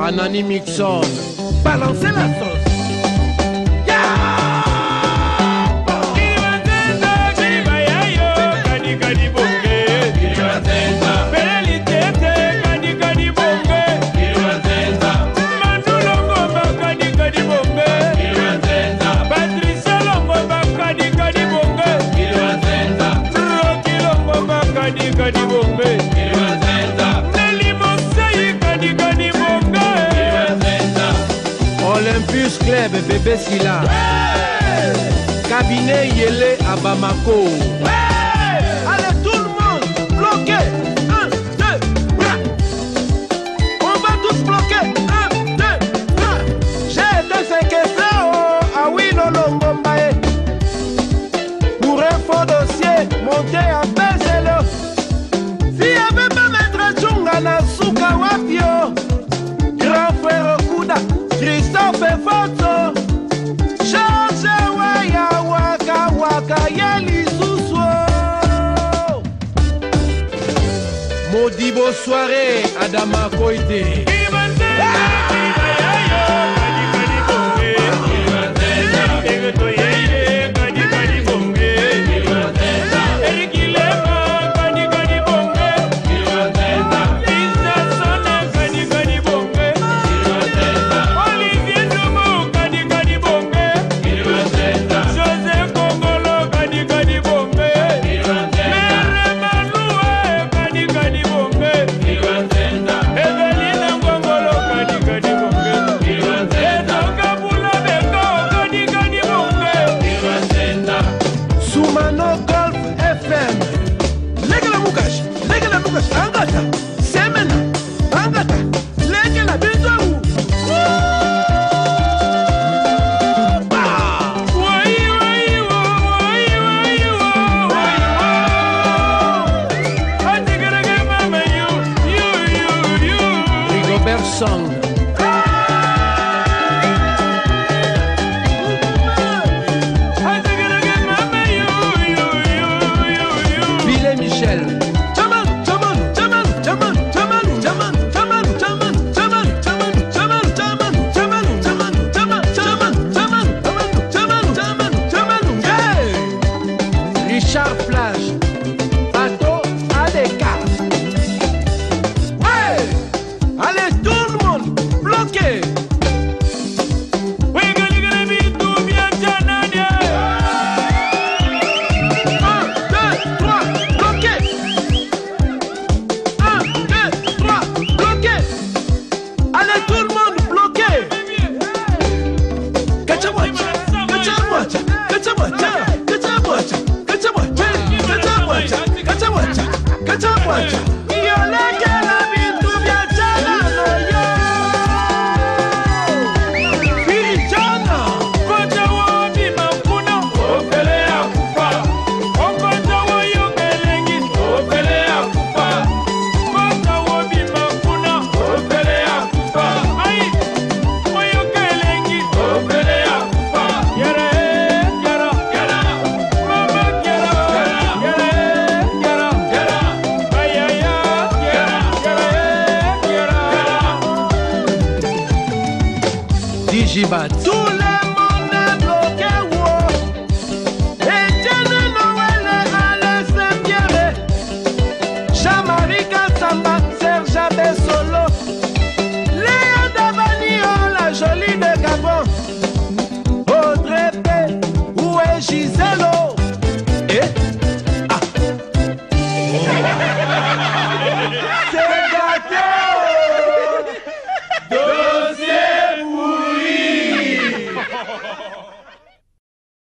Anani Mixon. Balancez la sauce. Olympus Club Bébé Silla. Cabinet Yele à Bamako. Allez tout le monde, bloqué. 1, 2, 3. On va tous bloquer. 1, 2, 3. J'ai été séquestré à Winolongombae. Pour un faux dossier, monté à Bezelo. Si y avait pas maître Tchunga na Souka Wapio. Grand frère Okuda, Christophe Foto. George Waya Waka Waka Yeli Sousou. Modibo soirée Adama Koité. Song. Billy Michel. Richard Plage. Pato Adeka. Allez tout le monde, bloqué. Digibat.